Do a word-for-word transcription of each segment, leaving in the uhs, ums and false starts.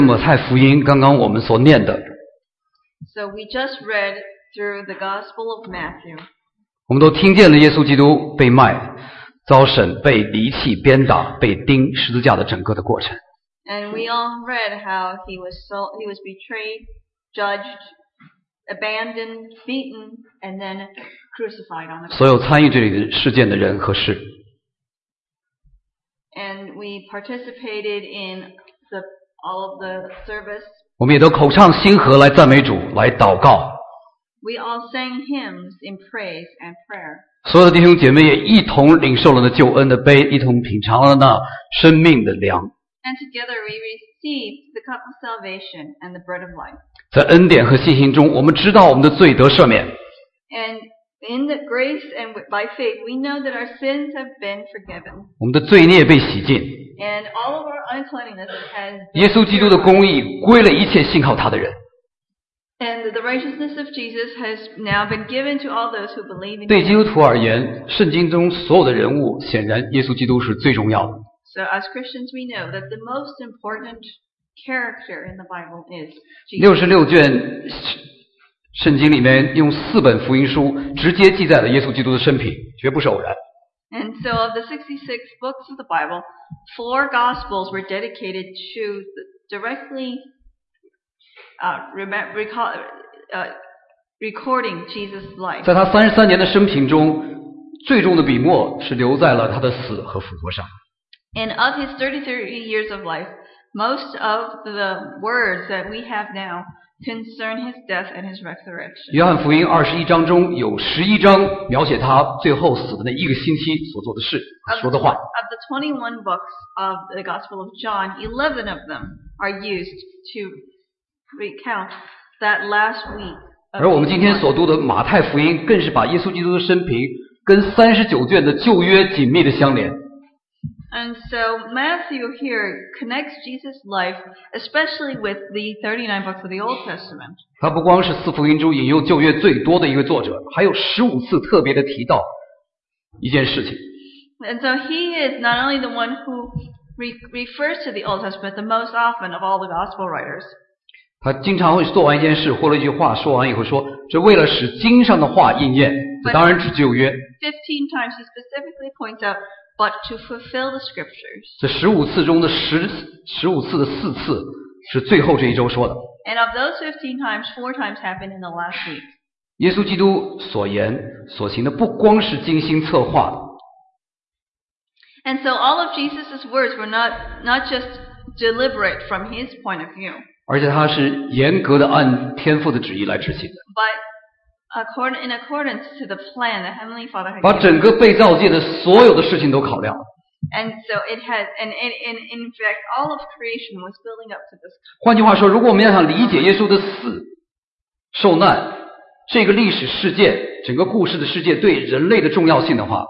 马太福音刚刚我们所念的， So we just read through the Gospel of Matthew. 我们都听见了耶稣基督被卖、遭审、被离弃、鞭打、被钉十字架的整个的过程。 And we all read how he was sold, he was betrayed, judged, abandoned, beaten, and then crucified on the cross. 所有参与这里的事件的人和事， And we participated in the, all of the service. 我们也都口唱心和来赞美主，来祷告。 We all sang hymns in praise and prayer. 所有的弟兄姐妹也一同领受了那救恩的杯，一同品尝了那生命的粮。 And together we received the cup of salvation and the bread of life. 在恩典和信心中，我们知道我们的罪得赦免。 And in the grace and by faith, we know that our sins have been forgiven. 我们的罪孽被洗净， And all of our uncleanness has 耶稣基督的公义归了一切信靠他的人。 And the righteousness of Jesus has now been given to all those who believe in 对基 him. 督徒而言，圣经中所有的人物，显然耶稣基督是最重要的。 So as Christians, we know that the most important character in the Bible is 六 Jesus. 十六卷圣经里面用四本福音书直接记载了耶稣基督的生平，绝不是偶然。 And so of the sixty-six books of the Bible, four Gospels were dedicated to directly uh, remem- recall, uh, recording Jesus' life. 在他三十三年的生平中，最终的笔墨是留在了他的死和复活上。 And of his thirty-three years of life, most of the words that we have now concern his death and his resurrection. 约翰福音二十一章中有十一章描写他最后死的那一个星期所做的事、 Of 说 the, 的话。 of the twenty-one books of the Gospel of John, eleven of them are used to recount that last week. Of 而我们今天 Jesus' 所读的马太福音，更是把耶稣基督的生平跟三十九卷的旧约紧密的相连。 And so Matthew here connects Jesus' life, especially with the thirty-nine books of the Old Testament. 他不光是四福音中引用旧约最多的一个作者，还有十五次特别的提到一件事情。 And so he is not only the one who re- refers to the Old Testament the most often of all the Gospel writers. 他经常会做完一件事或者一句话，说完以后说：“这为了使经上的话应验。”这当然指旧约。 Fifteen times he specifically points out, but to fulfill the Scriptures. 这十五次中的十十五次的四次是最后这一周说的。 And of those fifteen times, four times happened in the last week. 耶稣基督所言所行的不光是精心策划的， And so all of Jesus' words were not, not just deliberate from his point of view, 而且他是严格的按天父的旨意来执行的， but accord, in accordance to the plan that Heavenly Father had 把 given. 整个被造界的所有的事情都考量了。 And so it had, and, and, and in fact, all of creation was building up to this. 换句话说，如果我们要想理解耶稣的死、受难这个历史事件、整个故事的世界对人类的重要性的话，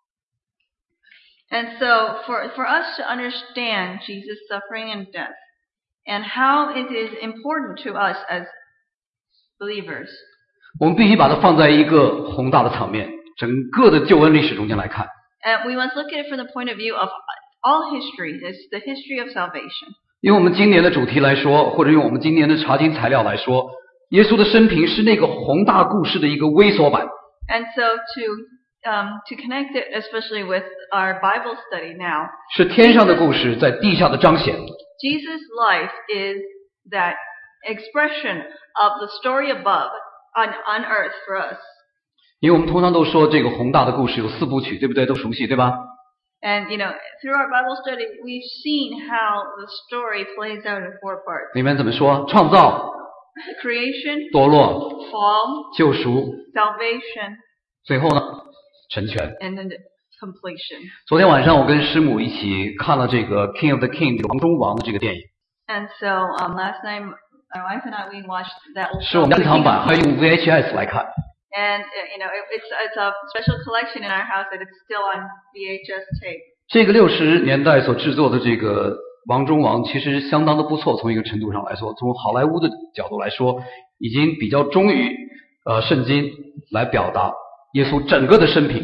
And so for, for us to understand Jesus' suffering and death, and how it is important to us as believers, 我们必须把它放在一个宏大的场面，整个的救恩历史中间来看。 and we must look at it from the point of view of all history, this the history of salvation. 用我们今年的主题来说，或者用我们今年的查经材料来说，耶稣的生平是那个宏大故事的一个微缩版。 And so to um, to connect it, especially with our Bible study now, 是天上的故事在地下的彰显。 Jesus' life is that expression of the story above on, on earth for us. 因为我们通常都说这个宏大的故事有四部曲，对不对？都熟悉，对吧？ And, you know, through our Bible study, we've seen how the story plays out in four parts. 里面怎么说？创造、 Creation, 堕落、 fall, 救赎， salvation, 最后呢，成全。 and then completion. 昨天晚上我跟师母一起看了这个《King of the King》这个王中王的这个电影， And so um, last night, my wife and I, we watched that old 是我们 film, 珍藏版，还用 V H S 来看。 And, uh, you know, it, it's, it's a special collection in our house that it's still on V H S tape. 这个六十年代所制作的这个《王中王》其实相当的不错，从一个程度上来说，从好莱坞的角度来说，已经比较忠于呃圣经来表达耶稣整个的生平，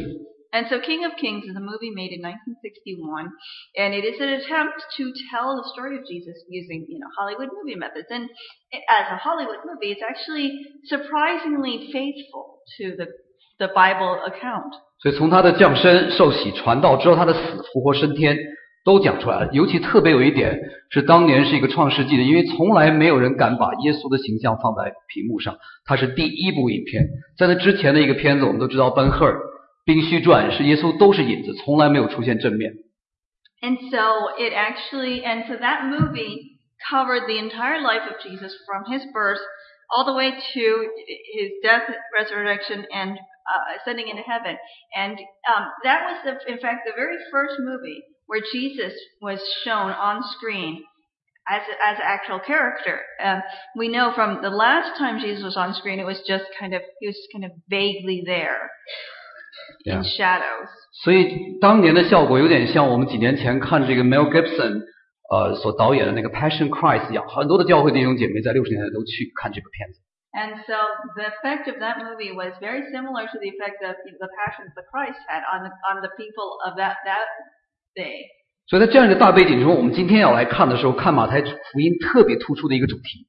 And so King of Kings is a movie made in nineteen sixty-one, and it is an attempt to tell the story of Jesus using, you know, Hollywood movie methods. And as a Hollywood movie, it's actually surprisingly faithful to the the Bible account. 所以从他的降生、受洗、传道之后，他的死、复活、升天都讲出来了。尤其特别有一点是，当年是一个创世纪的，因为从来没有人敢把耶稣的形象放在屏幕上，它是第一部影片。在那之前的一个片子，我们都知道奔赫尔。冰须传是耶稣都是影子，从来没有出现正面。 And so it actually, and so that movie covered the entire life of Jesus from his birth all the way to his death, resurrection, and uh, ascending into heaven. And um, that was, the, in fact, the very first movie where Jesus was shown on screen as a, as an actual character. Um, we know from the last time Jesus was on screen, it was just kind of, he was kind of vaguely there. In shadows. 所以当年的效果有点像我们几年前看这个 Mel Gibson 呃所导演的那个 Passion Christ 一样，很多的教会弟兄姐妹在六十年代都去看这个片子。 And so the effect of that movie was very similar to the effect that the Passion of the Christ had on the on the people of that that day. 所以在这样一个大背景中，我们今天要来看的时候，看马太福音特别突出的一个主题。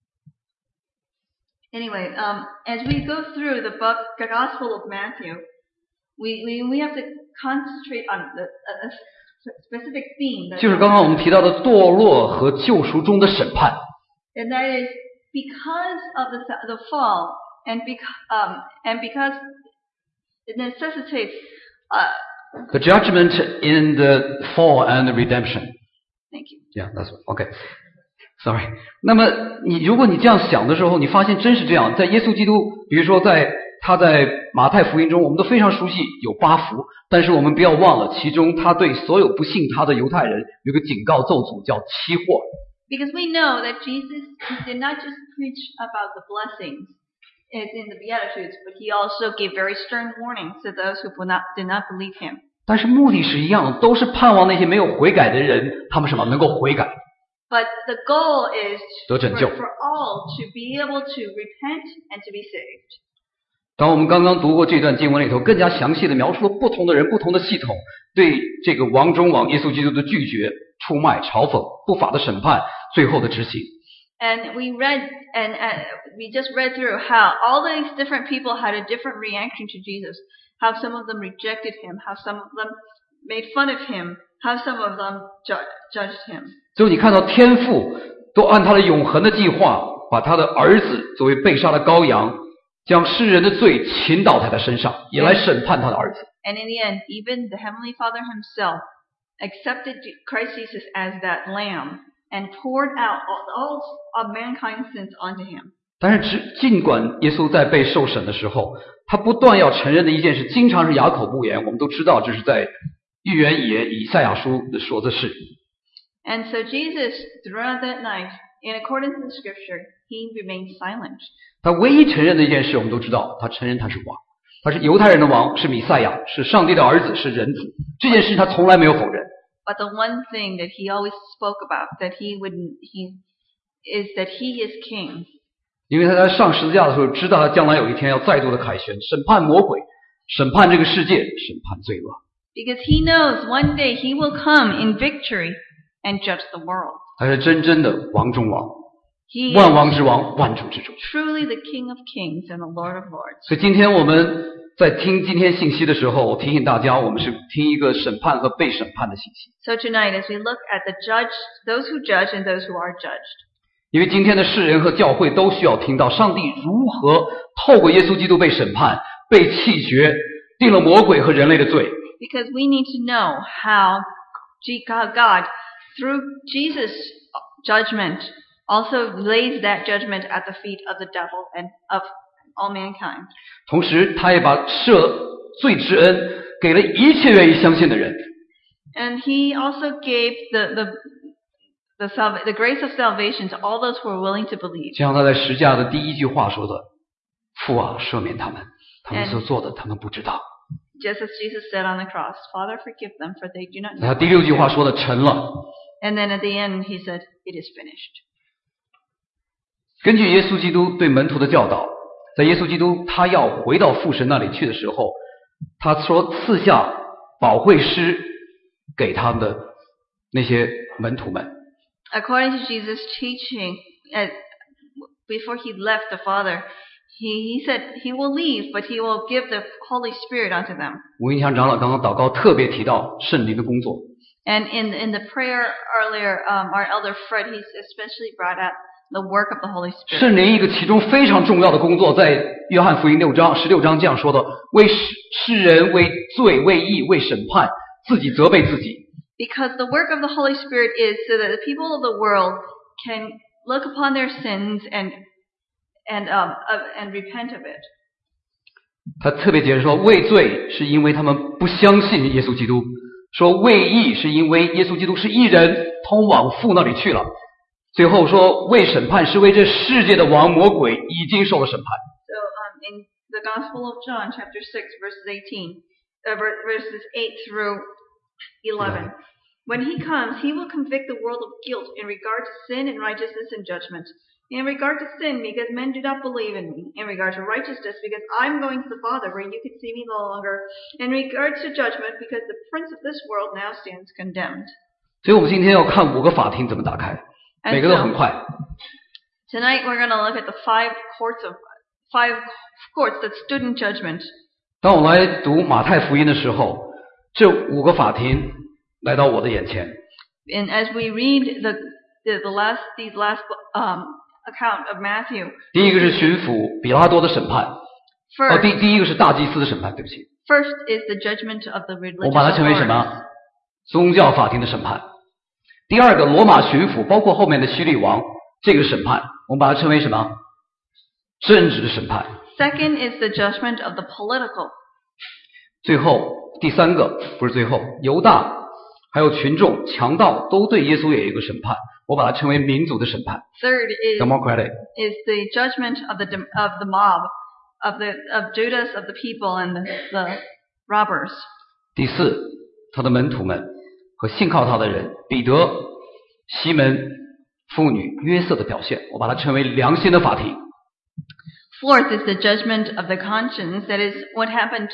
Anyway, um, as we go through the book, the Gospel of Matthew. We, we, we have to concentrate on the, a specific theme. 就是刚刚我们提到的堕落和救赎中的审判。 And that is because of the, the fall and, beca- um, and because it necessitates uh, the judgment in the fall and the redemption. Thank you. Yeah, that's okay. Sorry. 那么你如果你这样想的时候，你发现真是这样，在耶稣基督，比如说在他在马太福音中，我们都非常熟悉有八福，但是我们不要忘了，其中他对所有不信他的犹太人有个警告咒诅，叫期祸。 Because we know that Jesus did not just preach about the blessings as in the Beatitudes, but he also gave very stern warnings to those who not, did not believe him. 但是目的是一样，都是盼望那些没有悔改的人，他们什么能够悔改。 But the goal is for, for all to be able to repent and to be saved. 当我们刚刚读过这段经文里头，更加详细的描述了不同的人、不同的系统对这个王中王耶稣基督的拒绝、出卖、嘲讽、不法的审判、最后的执行。 And we read, and uh, we just read through how all these different people had a different reaction to Jesus. How some of them rejected him, how some of them made fun of him, how some of them ju- judged him. 最后你看到天父都按他的永恒的计划，把他的儿子作为被杀的羔羊。将世人的罪倾倒在他身上，也来审判他的儿子。 And in the end, even the Heavenly Father himself accepted Christ Jesus as that lamb and poured out all of mankind's sins onto him. 但是尽管耶稣在被受审的时候，他不断要承认的一件事，经常是哑口不言。我们都知道，这是在预言也以赛亚书的说的是。 And so Jesus, throughout that night, in accordance with Scripture, he remained silent. 他唯一承认的一件事，我们都知道，他承认他是王，他是犹太人的王，是弥赛亚，是上帝的儿子，是人子。这件事他从来没有否认。 But the one thing that he always spoke about, that he would, he is that he is king. 因为他在上十字架的时候，知道他将来有一天要再度的凯旋，审判魔鬼，审判这个世界，审判罪恶。 Because he knows one day he will come in victory and judge the world. 他是真正的王中王。 He 万王之王，万主之主。 Truly the King of Kings and the Lord of Lords. 所以今天我们在听今天信息的时候，我提醒大家，我们是听一个审判和被审判的信息。 So tonight, as we look at the judge, those who judge and those who are judged. 因为今天的世人和教会都需要听到上帝如何透过耶稣基督被审判、被弃绝，定了魔鬼和人类的罪。 Because we need to know how God, through Jesus' judgment, also lays that judgment at the feet of the devil and of all mankind. 同时，他也把赦罪之恩给了一切愿意相信的人。 And he also gave the the the, salva- the grace of salvation to all those who are willing to believe. 就像他在十架的第一句话说的：“父啊，赦免他们，他们所做的，他们不知道。” Just as Jesus said on the cross, Father, forgive them, for they do not know. 他第六句话说的成了。 And then at the end, he said, "It is finished." 根据耶稣基督对门徒的教导，在耶稣基督他要回到父神那里去的时候， 他说赐下保惠师给他们的那些门徒们。 According to Jesus' teaching, uh, before he left the Father, he, he said he will leave, but he will give the Holy Spirit unto them. 吴英强长老刚刚祷告特别提到圣灵的工作。 And in in the prayer earlier, um, our elder Fred, he's especially brought up the work of the Holy Spirit. 圣灵一个其中非常重要的工作，在约翰福音六章十六章这样说的：为世世人为罪、为义、为审判，自己责备自己。 Because the work of the Holy Spirit is so that the people of the world can look upon their sins and and um uh, and repent of it. 他特别解释说，为罪是因为他们不相信耶稣基督；说为义是因为耶稣基督是义人，通往父那里去了。最后说为审判是为这世界的王魔鬼已经受了审判。 So um, in the Gospel of John, chapter six, verses eighteen, uh, verses eight through eleven. When he comes, he will convict the world of guilt in regard to sin and righteousness and judgment. In regard to sin, because men do not believe in me. In regard to righteousness, because I'm going to the Father, where you can see me no longer. In regards to judgment, because the prince of this world now stands condemned. 所以我们今天要看五个法庭怎么打开，每个都很快。 Tonight we're going to look at the five courts of five courts that stood in judgment. 当我来读马太福音的时候，这五个法庭来到我的眼前。 And as we read the the, the last these last um account of Matthew. 第一个是巡抚比拉多的审判。 First, 哦，第第一个是大祭司的审判，对不起。 First is the judgment of the religious 我把它称为什么？宗教法庭的审判。第二个罗马巡抚，包括后面的希律王，这个审判，我们把它称为什么？政治的审判。 Second is the judgment of the political. 最后第三个不是最后，犹大还有群众强盗都对耶稣有一个审判。我把它称为民族的审判。 Third is, Democratic. is the judgment of the of the mob, of the of Judas, of the people, and the, the robbers. 第四，他的门徒们和信靠他的人，彼得、西门、妇女、约瑟的表现，我把它称为良心的法庭。 Fourth is the judgment of the conscience. That is what happened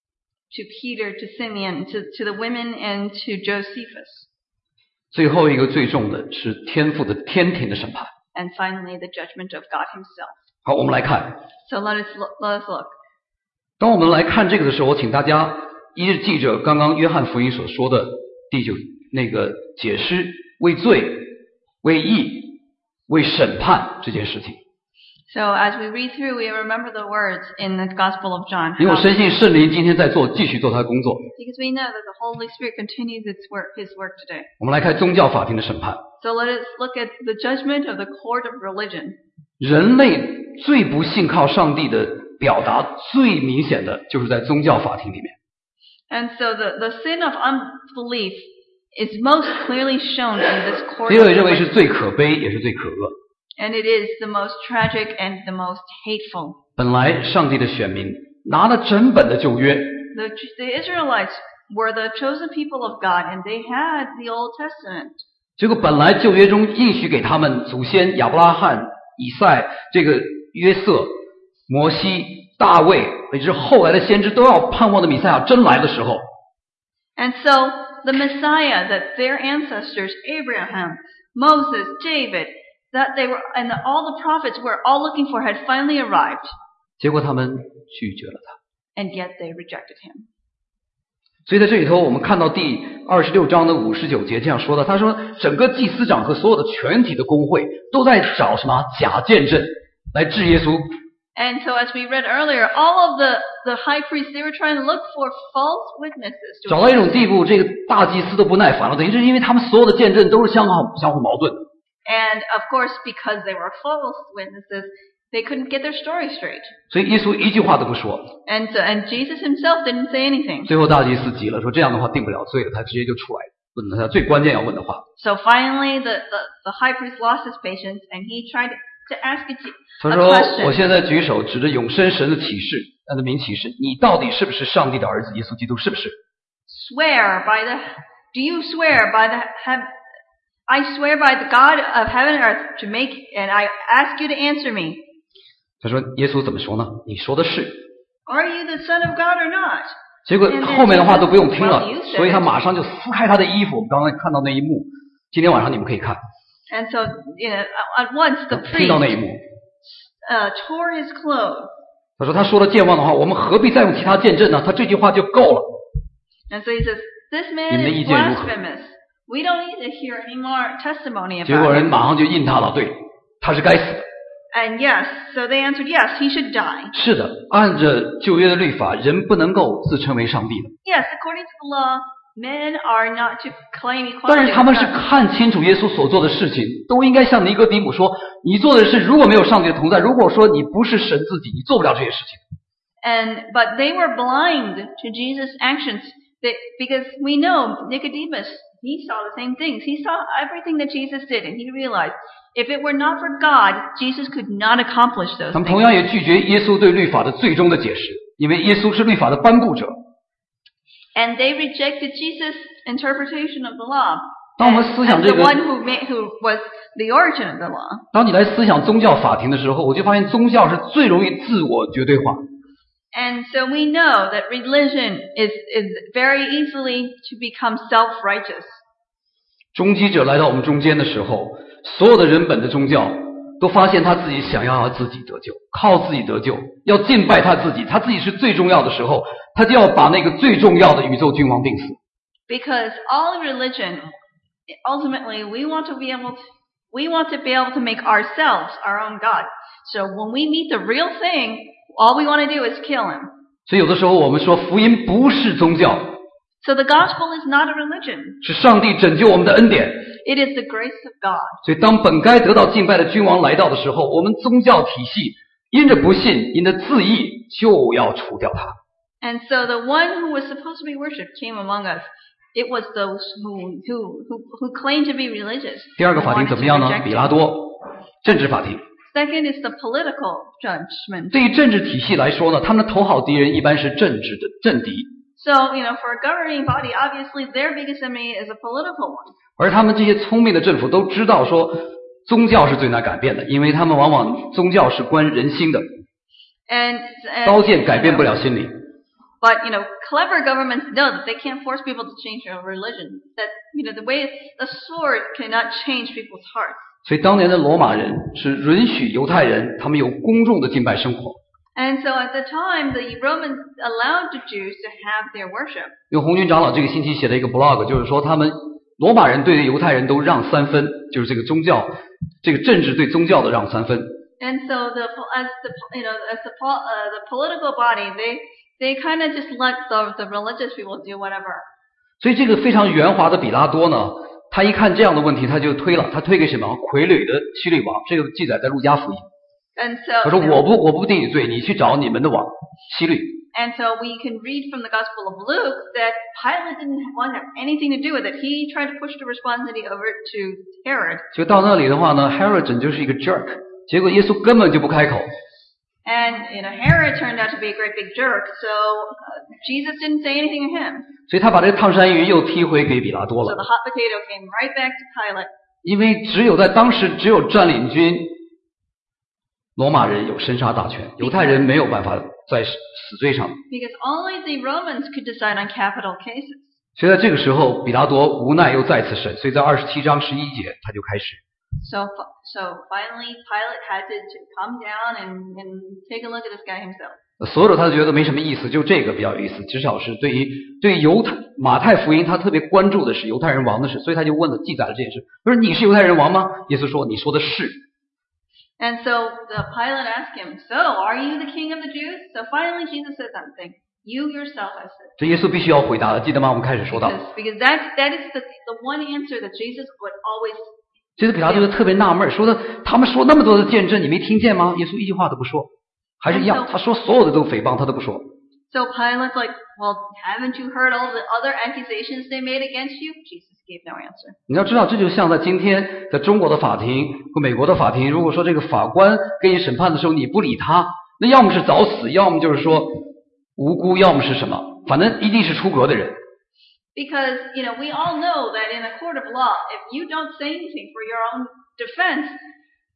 to Peter, to Simeon, to to the women, and to Josephus. 最后一个最重的是天父的天庭的审判。 And finally, the judgment of God Himself. 好，我们来看。 So let us look, let us look. 当我们来看这个的时候，我请大家一直记着刚刚约翰福音所说的第九那个解释为罪、为义、为审判这件事情。 So as we read through, we remember the words in the Gospel of John. 因为我深信圣灵今天在做，继续做他的工作。 Because we know that the Holy Spirit continues its work, His work today. 我们来看宗教法庭的审判。 So let us look at the judgment of the court of religion. 人类最不信靠上帝的表达最明显的就是在宗教法庭里面。 And so the, the sin of unbelief is most clearly shown in this court. 所以我认为是最可悲也是最可恶。 And it is the most tragic and the most hateful. 本来上帝的选民拿了整本的旧约。 The, the Israelites were the chosen people of God, and they had the Old Testament. 结果本来旧约中应许给他们祖先亚伯拉罕、以赛、这个约瑟、摩西、大卫，以至后来的先知都要盼望的弥赛亚真来的时候。 And so the Messiah that their ancestors, Abraham, Moses, David, that they were, and all the prophets were all looking for had finally arrived. 结果他们拒绝了他。 And yet they rejected him. 所以在这里头，我们看到第二十六章的五十九节这样说的，他说整个祭司长和所有的全体的公会都在找什么假见证来治耶稣。 And so as we read earlier, all of the, the high priests, they were trying to look for false witnesses. 找到一种地步，这个大祭司都不耐烦了，等于是因为他们所有的见证都是相互相互矛盾。 And of course, because they were false witnesses, they couldn't get their story straight. 所以耶稣一句话都不说。 And so, and Jesus himself didn't say anything. 最后大祭司急了，说这样的话定不了罪了，他直接就出来问了他最关键要问的话。 So finally, the, the, the high priest lost his patience, and he tried to ask a, a question. 他说：“我现在举手指着永生神的启示，他的名启示，你到底是不是上帝的儿子耶稣基督？是不是？” Swear by the, do you swear by the, have, I swear by the God of heaven and earth to make, and I ask you to answer me. 他说：“耶稣怎么说呢？你说的是。” Are you the Son of God or not? 结果后面的话都不用听了，所以他马上就撕开他的衣服。我们刚刚看到那一幕，今天晚上你们可以看。 And so, you know, at once the 听到那一幕。 Uh, tore his clothes. 他说他说了健忘的话，我们何必再用其他见证呢？他这句话就够了。 And so he says, "This man is blasphemous. We don't need to hear any more testimony about it." 结果人马上就应他了，对，他是该死的。 And yes, so they answered, yes, he should die. 是的，按着旧约的律法，人不能够自称为上帝的。 Yes, according to the law, men are not to claim equality. 但是他们是看清楚耶稣所做的事情，都应该向尼哥底母说：你做的事如果没有上帝的同在，如果说你不是神自己，你做不了这些事情。 And but they were blind to Jesus' actions, they, because we know Nicodemus, he saw the same things. He saw everything that Jesus did, and he realized if it were not for God, Jesus could not accomplish those 他们 things. 同样也拒绝耶稣对律法的最终的解释，因为耶稣是律法的颁布者。 And they rejected Jesus' interpretation of the law. 当我们思想 as 这 the 个， one who made, who was the origin of the law. 当你来思想宗教法庭的时候，我就发现宗教是最容易自我绝对化。 And so we know that religion is, is very easily to become self-righteous. 终极者来到我们中间的时候，所有的人本的宗教都发现他自己想要自己得救，靠自己得救，要敬拜他自己，他自己是最重要的时候，他就要把那个最重要的宇宙君王钉死。 Because all religion, ultimately, we want to be able to, we want to be able to make ourselves our own God. So when we meet the real thing, all we want to do is kill him. 所以有的时候我们说福音不是宗教， So the gospel is not a religion. 是上帝拯救我们的恩典。 It is the grace of God. 所以当本该得到敬拜的君王来到的时候，我们宗教体系因着不信，因着自义，就要除掉他。 And so the one who was supposed to be worshipped came among us. It was those who, who, who, who claimed to be religious. 第二个法庭怎么样呢？比拉多，政治法庭。 Second is the political judgment. 对于政治体系来说呢，他们的头号敌人一般是政治的政敌。 So, you know, for a governing body, obviously their biggest enemy is a political one. 而他们这些聪明的政府都知道说，宗教是最难改变的，因为他们往往宗教是关人心的， And, and 刀剑改变不了心理。 But, you know, clever governments know that they can't force people to change their religion. That, you know, the way the sword cannot change people's hearts. 所以当年的罗马人是允许犹太人他们有公众的敬拜生活。 And so at the time, the Romans allowed the Jews to have their worship. 因为红军长老这个星期写了一个 blog， 就是说他们罗马人对犹太人都让三分，就是这个宗教，这个政治对宗教的让三分。 And so the as the you know as the uh, the political body, they they kind of just let the the religious people do whatever. 所以这个非常圆滑的比拉多呢，他一看这样的问题，他就推了，他推给什么？傀儡的希律王，这个记载在路加福音。 And so 他说我不我不定你罪，你去找你们的王希律。 And so we can read from the Gospel of Luke that Pilate didn't want to have anything to do with it. He tried to push the responsibility over to Herod. 就到那里的话呢 ，Herod 就是一个 jerk， 结果耶稣根本就不开口。 And you know Herod turned out to be a great big jerk, so uh, Jesus didn't say anything to him. 所以他把这个烫山鱼又踢回给比拉多 So 了。 the hot potato came right back to Pilate. 因为只有在当时只有占领军，罗马人有生杀大权，犹太人没有办法在死罪上。 Because only the Romans could decide on capital cases. 所以在这个时候，比拉多无奈又再次审，所以在二十七章十一节他就开始。 So, so finally, Pilate had to, to come down and, and take a look at this guy himself. 所有的他觉得没什么意思，就这个比较有意思，至少是对于对于犹太马太福音，他特别关注的是犹太人王的事，所以他就问了记载了这件事。他说：“你是犹太人王吗？”耶稣说：“你说的是。” And so the Pilate asked him, "So, are you the king of the Jews?" So finally, Jesus said something. You yourself have said. 这耶稣必须要回答的，记得吗？我们开始说到。 Because, because that that is the the one answer that Jesus would always. 这次比拉多就特别纳闷，说的他们说那么多的见证，你没听见吗？耶稣一句话都不说，还是一样，他说所有的都诽谤，他都不说。 So Pilate's like, well, haven't you heard all the other accusations they made against you? Jesus gave no answer. 你要知道，这就像在今天在中国的法庭和美国的法庭，如果说这个法官给你审判的时候你不理他，那要么是早死，要么就是说无辜，要么是什么，反正一定是出格的人。 Because, you know, we all know that in a court of law, if you don't say anything for your own defense,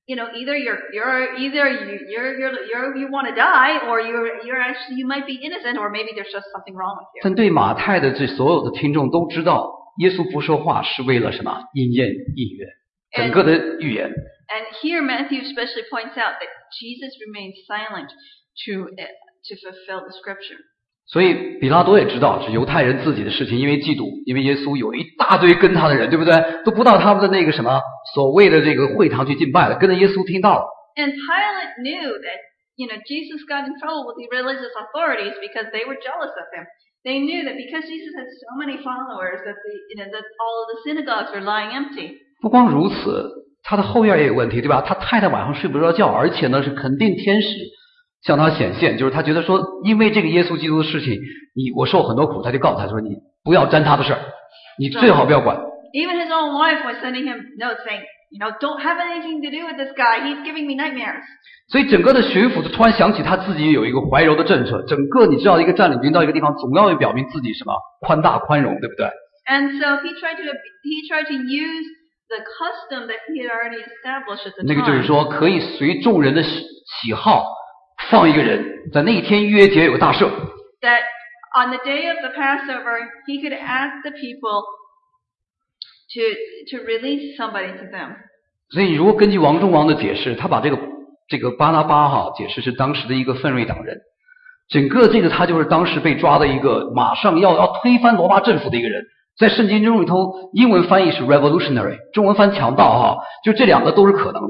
you know, either you're you're either you you're you're, you're you want to die, or you're you're actually you might be innocent, or maybe there's just something wrong with you. 但对马太的这所有的听众都知道，耶稣不说话是为了什么？应验应验，整个的预言。 And here Matthew especially points out that Jesus remained silent to to fulfill the scripture. 所以比拉多也知道是犹太人自己的事情，因为嫉妒，因为耶稣有一大堆跟他的人，对不对？都不到他们的那个什么所谓的这个会堂去敬拜了，跟着耶稣听到了。 And Pilate knew that, you know, Jesus got in trouble with the religious authorities because they were jealous of him. They knew that because Jesus had so many followers that the, you know, that all of the synagogues were lying empty. 不光如此，他的后院也有问题，对吧？他太太晚上睡不着觉，而且呢是肯定天使向他显现，就是他觉得说，因为这个耶稣基督的事情，你我受很多苦，他就告诉他说，你不要沾他的事儿，你最好不要管。 Even his own wife was sending him notes saying, you know, don't have anything to do with this guy. He's giving me nightmares. 所以整个的巡抚就突然想起他自己有一个怀柔的政策，整个你知道一个占领军到一个地方，总要表明自己什么宽大宽容，对不对 ？And so he tried to he tried to use the custom that he had already established at the time. 那个就是说，可以随众人的喜好。放一个人在那一天约节有个大赦。 That on the day of the Passover, he could ask the people to to release somebody to them. 所以，如果根据王中王的解释，他把这个这个巴拿巴哈解释是当时的一个奋锐党人，整个这个他就是当时被抓的一个马上要要推翻罗马政府的一个人。在圣经中里头，英文翻译是 revolutionary， 中文翻强盗哈，就这两个都是可能的。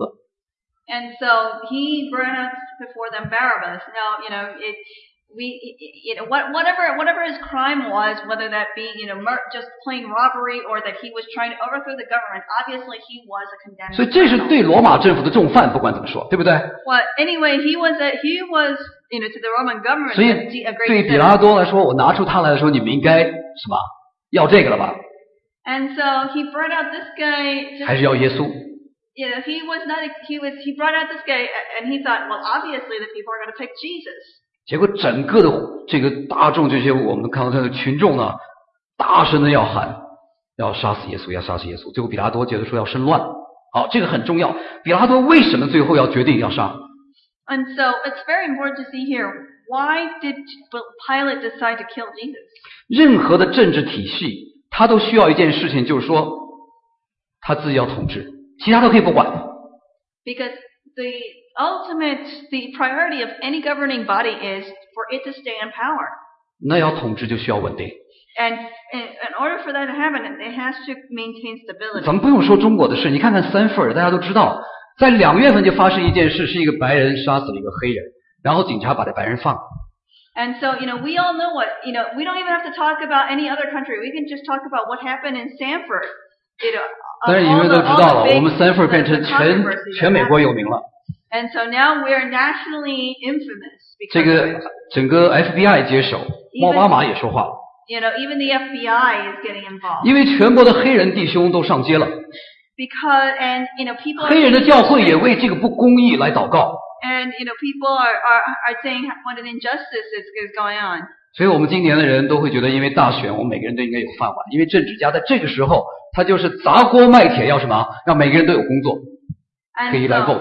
And so he brought up before them Barabbas. Now, you know, it, we, you know, what, whatever, whatever his crime was, whether that be, you know, mur- just plain robbery or that he was trying to overthrow the government, obviously he was a condemned. 所以这是对罗马政府的重犯，不管怎么说，对不对？ Well, anyway, he was a, he was, you know, to the Roman government. 所以 a great 对比拉多来说，我拿出他来的时候，你们应该什么？要这个了吧？ And so he brought out this guy. 还是要耶稣？ You know, he was not, he was, he brought out this guy and he thought, well, obviously the people are going to pick Jesus. 结果整个的这个大众这些我们看到这个群众呢，大声的要喊，要杀死耶稣，要杀死耶稣。最后比拉多觉得说要生乱，好，这个很重要。比拉多为什么最后要决定要杀？ And so it's very important to see here, why did Pilate decide to kill Jesus? 任何的政治体系，他都需要一件事情，就是说他自己要统治。其他都可以不管。 Because the ultimate, the priority of any governing body is for it to stay in power. 那要统治就需要稳定。 And in, in order for that to happen, it has to maintain stability. 咱们不用说中国的事，你看看三份，大家都知道，在两月份就发生一件事，是一个白人杀死了一个黑人，然后警察把这白人放了。 And so, you know, we all know what, you know, we don't even have to talk about any other country. We can just talk about what happened in Sanford. You know, 但是你们都知道了，我们三份变成全全美国有名了。 And so now we're nationally infamous. 这个整个 F B I 接手，奥巴马也说话了。 You know, even the F B I is getting involved. 因为全国的黑人弟兄都上街了。 Because and you know people. 黑人的教会也为这个不公义来祷告。 And you know people are are are saying what an injustice is is going on. 所以我们今年的人都会觉得，因为大选，我们每个人都应该有饭碗。因为政治家在这个时候，他就是砸锅卖铁，要什么？让每个人都有工作，可以来 vote。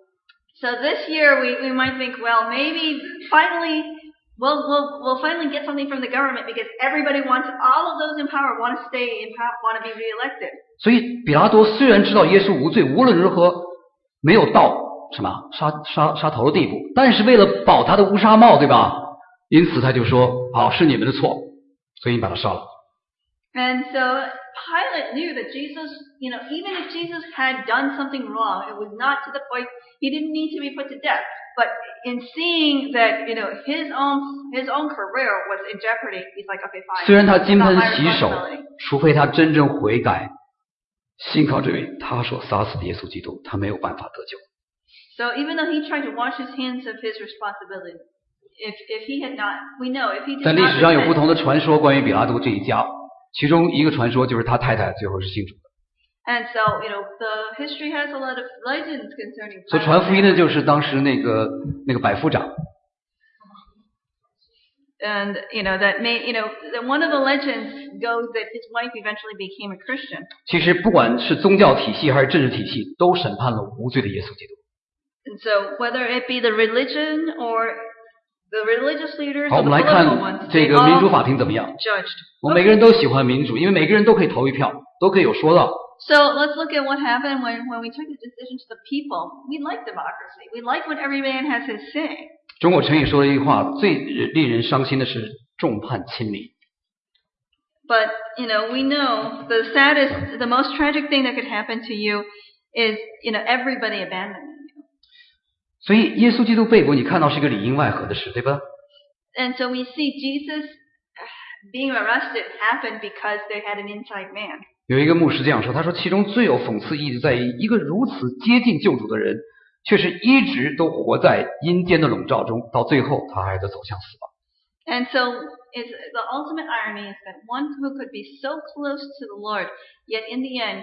So this year we we might think, well, maybe finally we'll we'll we'll finally get something from the government because everybody wants, all of those in power want to stay in power, want to be reelected. 所以比拉多虽然知道耶稣无罪，无论如何没有到什么杀杀杀头的地步，但是为了保他的乌纱帽，对吧？因此他就说：“好，是你们的错，所以你把他杀了。” And so Pilate knew that Jesus, you know, even if Jesus had done something wrong, it was not to the point he didn't need to be put to death. But in seeing that, you know, his own his own career was in jeopardy, he's like, okay, fine. 虽然他金盆洗手，除非他真正悔改，信靠这位他所杀死的耶稣基督，他没有办法得救。 So even though he tried to wash his hands of his responsibility, if if he had not, we know if he did not. 在历史上有不同的传说关于比拉多这一家，其中一个传说就是他太太最后是信主的。 And so, you know, the history has a lot of legends concerning. 所以传福音的就是当时那个那个百夫长。 And you know that may, you know, that one of the legends goes that his wife eventually became a Christian. 其实不管是宗教体系还是政治体系，都审判了无罪的耶稣基督。 So whether it be the religion or the religious leaders 好，我 or 们 the 来 political 看 ones, 这 they 个民主 all 法庭怎么样。 judged. 我们每个人都喜欢民主，因为每个人都可以投一票，都可以有说到。 So let's look at what happened when, when we took the decision to the people. We like democracy. We like when every man has his say. 中国成语说了一句话，最令人伤心的是众叛亲离。 But, you know, we know the saddest, the most tragic thing that could happen to you is, you know, everybody abandoning you. 所以耶稣基督被捕，你看到是一个里应外合的事，对吧？ And so we see Jesus being arrested happened because they had an inside man. 有一个牧师这样说，他说其中最有讽刺意义在于，一个如此接近救主的人，却是一直都活在阴间的笼罩中，到最后他还得走向死亡。 And so it's, the ultimate irony is that one who could be so close to the Lord, yet in the end,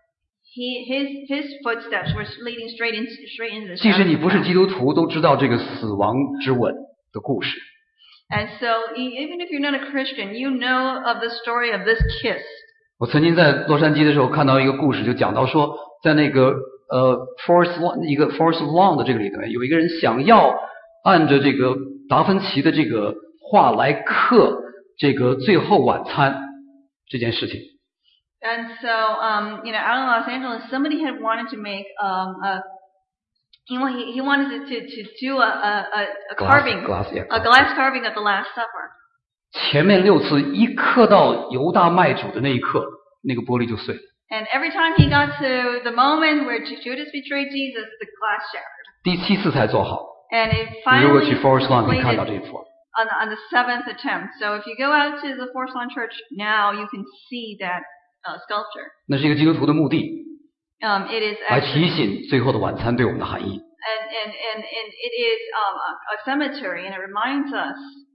he, his, his footsteps were leading straight into, straight into the 即使 shadows 你 of 不是 hell. 基督徒，都知道这个死亡之吻的故事。 And so e- even if you're not a Christian, you know of the story of this kiss. 我曾经在洛杉矶的时候看到一个故事，就讲到说，在那个呃 Forest Lawn 一个 Forest Lawn 的这个里头，有一个人想要按着这个达芬奇的这个画来刻这个最后晚餐这件事情。 And so, um, you know, out in Los Angeles, somebody had wanted to make um, a he wa- he he wanted to to, to do a, a, a carving, glass, yeah, a glass carving of the Last Supper. 前面六次一刻到犹大卖主的那一刻，那个玻璃就碎了。 And every time he got to the moment where Judas betrayed Jesus, the glass shattered. 第七次才做好。 And it 你如果 finally 去 Forest Lawn 可以 completed 看到这一幅。 on the, on the seventh attempt. So if you go out to the Forest Lawn Church now, you can see that uh, sculpture. 那是一个基督徒的墓地， Um, it is 来 actually, 提醒最后的晚餐对我们的含义。 and, and, and, and it is um, a, a cemetery, and it reminds us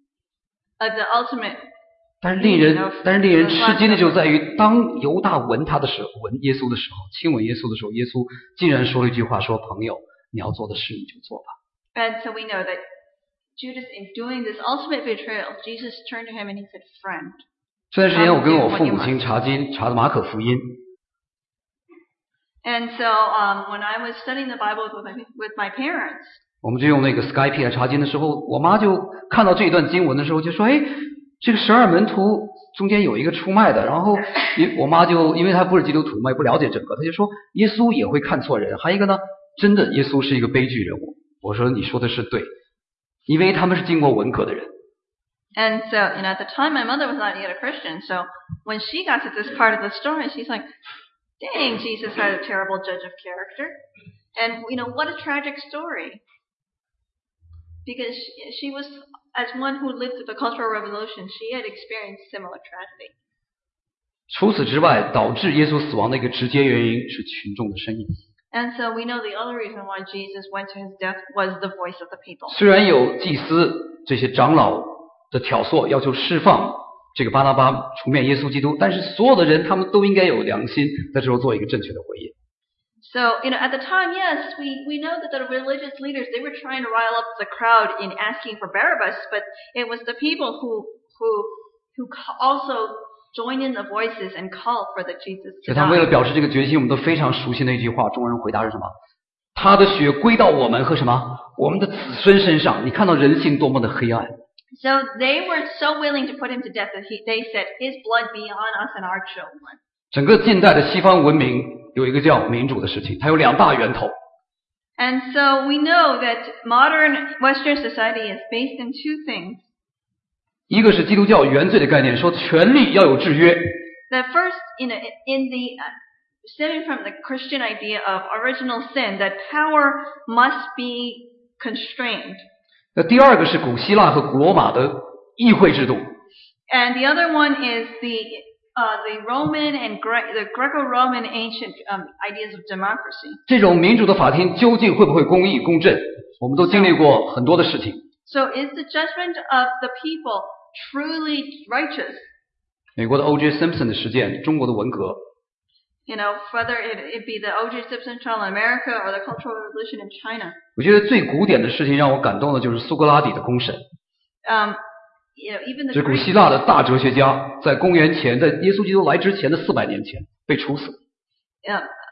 of the ultimate. 但是令人，但是令人吃惊的就在于，当犹大吻他的时候，吻耶稣的时候，亲吻耶稣的时候，耶稣竟然说了一句话：“说朋友，你要做的事你就做吧。” And so we know that Judas, in doing this ultimate betrayal, Jesus turned to him and he said, "Friend." 这段时间我跟我父母亲查经，查的马可福音。 And so um, when I was studying the Bible with my, with my parents, 我们就用那个 Skype 来查经的时候，我妈就看到这一段经文的时候就说：“哎，这个十二门徒中间有一个出卖的。”然后因我妈就因为她不是基督徒嘛，也不了解整个，她就说耶稣也会看错人。还有一个呢，真的耶稣是一个悲剧人物。我说你说的是对，因为他们是经过文革的人。 and so you know at the time my mother was not yet a Christian, so when she got to this part of the story, she's like, "Dang, Jesus had a terrible judge of character," and you know what a tragic story. Because she, she was, as one who lived through the Cultural Revolution, she had experienced similar tragedy. 除此之外，导致耶稣死亡的一个直接原因是群众的声音。 And so we know the other reason why Jesus went to his death was the voice of the people. 虽然有祭司这些长老的挑唆，要求释放这个巴拿巴出面耶稣基督，但是所有的人他们都应该有良心，在这时候做一个正确的回应。 So, you know, at the time, yes, we, we know that the religious leaders, they were trying to rile up the crowd in asking for Barabbas, but it was the people who, who, who also joined in the voices and called for the Jesus 所 to 以他们为 die. 了表示这个决心，我们都非常熟悉的一句话，中国人回答是什么？他的血归到我们和什么？我们的子孙身上。你看到人性多么的黑暗。 So they were so willing to put him to death that he, they said, his blood be on us and our children. 整个近代的西方文明有一个叫民主的事情，它有两大源头。 And so we know that modern Western society is based in two things. 一个是基督教原罪的概念，说权力要有制约。 The first, you know, in the uh, stemming from the Christian idea of original sin, that power must be constrained. 那第二个是古希腊和古罗马的议会制度。 And the other one is the uh, the Roman and Gre- the Greco-Roman ancient um, ideas of democracy. 这种民主的法庭究竟会不会公义公正？我们都经历过很多的事情。 So is the judgment of the people truly righteous? 美国的 O J Simpson 的事件，中国的文革， You know, whether it, it be the O J Simpson trial in America or the Cultural Revolution in China. 我觉得最古典的事情让我感动的就是苏格拉底的公审。 Um, you know, even 这 the 是古 Greek 希腊的大哲学家，在公元前，在耶稣基督来之前的四百年前被处死。 Um,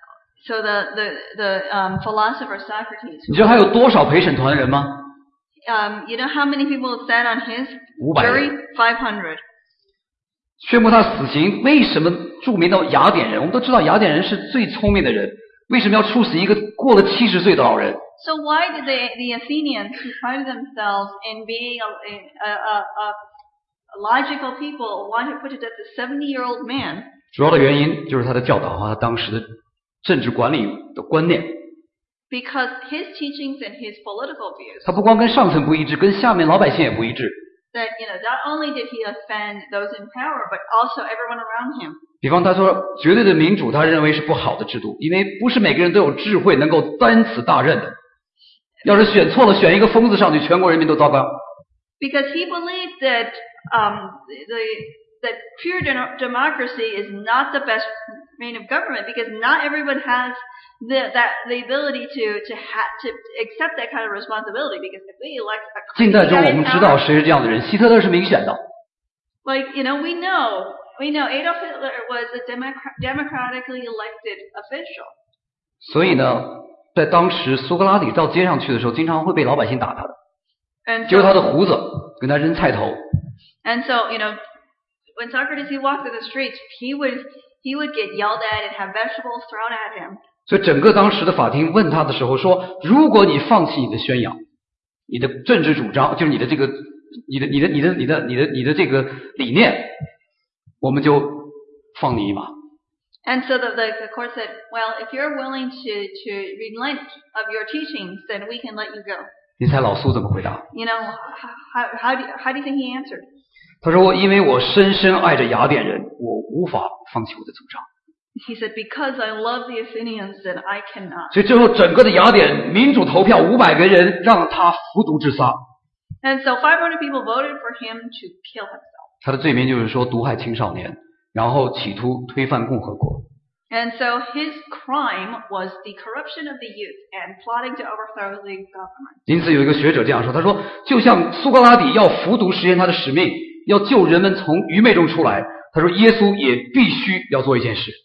So the the the um, philosopher Socrates. 你知道他有多少陪审团人吗？ Um, you know how many people sat on his 五百 jury? 人。 Five hundred. 宣布他死刑。为什么著名的雅典人？我们都知道雅典人是最聪明的人，为什么要处死一个过了七十岁的老人？ So why did the the Athenians, who prided themselves in being a, a, a, a logical people, want to put to death a seventy-year-old man? 主要的原因就是他的教导和他当时的政治管理的观念。 Because his teachings and his political views. 他不光跟上层不一致，跟下面老百姓也不一致。 That, you know, not only did he offend those in power, but also everyone around him. 比方他说绝对的民主他认为是不好的制度，因为不是每个人都有智慧能够担此大任的。要是选错了，选一个疯子上去，全国人民都糟糕。 Because he believed that um, the that pure de- democracy is not the best reign of government, because not everyone has the that the ability to to ha- to accept that kind of responsibility. Because if we elect a 近代 crazy 中 guy 我 in 们知道 power, 谁是这样的人，希特勒是明显的。 like you know, we know we know Adolf Hitler was a democra- democratically elected official. 所以呢，在当时苏格拉底到街上去的时候，经常会被老百姓打他的， And 揪他 so, 的胡子，跟他扔菜头。 and so, you know, when Socrates he walked in the streets, he would he would get yelled at and have vegetables thrown at him. 所以整个当时的法庭问他的时候说，如果你放弃你的宣扬，你的政治主张，就是你的这个，你的你的你的你的你的你的这个理念，我们就放你一马。 And so the, the, the court said, well, if you're willing to, to relent of your teachings, then we can let you go. 你猜老苏怎么回答？ You know, how, how, do, you, how do you think he answered? 他说：“因为我深深爱着雅典人，我无法放弃我的主张。” He said, because I love the Athenians, then I cannot. 所以最后整个的雅典民主投票，五百个人让他服毒自杀。 And so five hundred people voted for him to kill himself. 他的罪名就是说毒害青少年，然后企图推翻共和国。 And so his crime was the corruption of the youth and plotting to overthrow the government. 因此有一个学者这样说，他说，就像苏格拉底要服毒实现他的使命，要救人们从愚昧中出来，他说耶稣也必须要做一件事。